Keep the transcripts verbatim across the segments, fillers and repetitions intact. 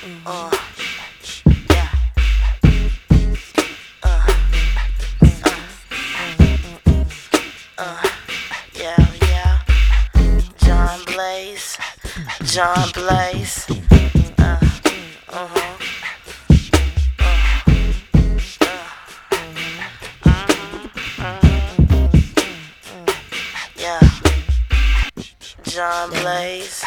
Uh, yeah. Uh, uh, uh, yeah, yeah. John Blaze, John Blaze. Uh, uh-huh. Yeah, John Blaze.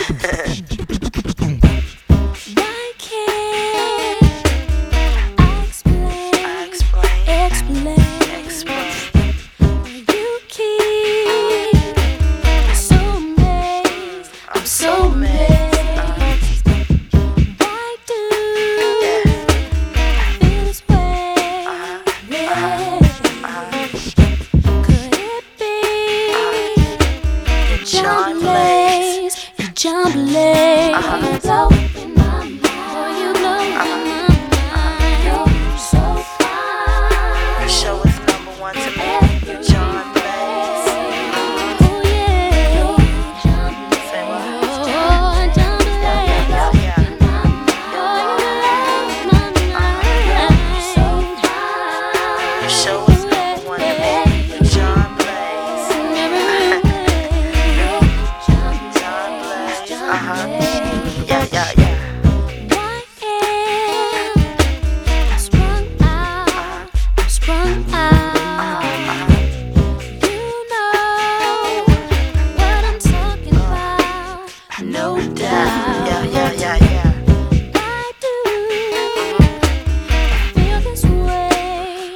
Why can't I explain? I explain, Explain. explain. You keep me so amazed. I'm so amazed. Why do Yeah. I feel this way? Uh-huh. Yeah. Uh-huh. Could it be you're John John Blaze? You're John Blaze. Uh-huh. Blow in my mind. Oh, you blow in my mind. You're so fine. Your show is number one to me. John Blaze. Oh yeah. Say what? Oh, John Blaze. Yeah, yeah. Oh, you blow my mind. So fine. Your show is number one to me. John Blaze. John Blaze. Uh-huh. Yeah, yeah, yeah. Why am I sprung out? I'm sprung out. You know what I'm talking about. No doubt. Yeah, yeah, yeah, yeah. Why do I feel this way?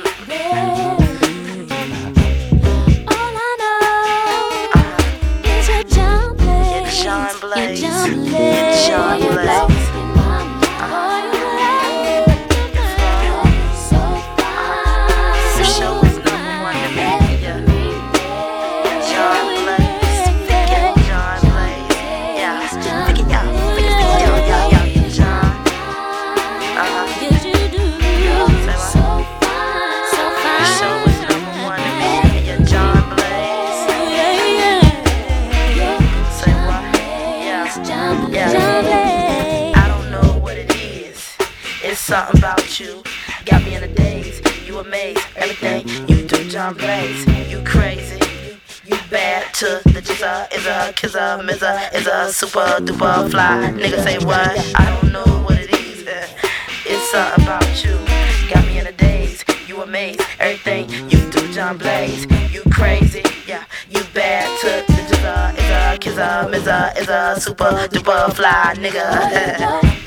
All I know is you're John Blaze. John Blaze. You're John Blaze. You're John You Blaze. blow in my mind. Oh, you blow my mind. So fine. Your show is number one to me. Yeah. John Blaze. Yeah, John Blaze. Yeah. Figure it out. Figure it out. Yeah, yeah, yeah. John. Uh-huh. Yes, you do. Say what? So fine. So fine. Your show is number one to me. Yeah, John Blaze. Yeah, yeah. Say what? Yeah. John Yeah. Blaze. I don't know what it is. It's something about you. Got me in a daze. You amaze. Everything you do, John Blaze. You crazy. You, you bad to the jizza. Is a kizza, mizza. Is a super duper fly. Nigga say what? I don't know what it is. It's something about you. Got me in a daze. You amaze. Everything you do, John Blaze. You crazy. Yeah. You bad to the jizza. Is a kizza, mizza. Is a super duper fly. Nigga.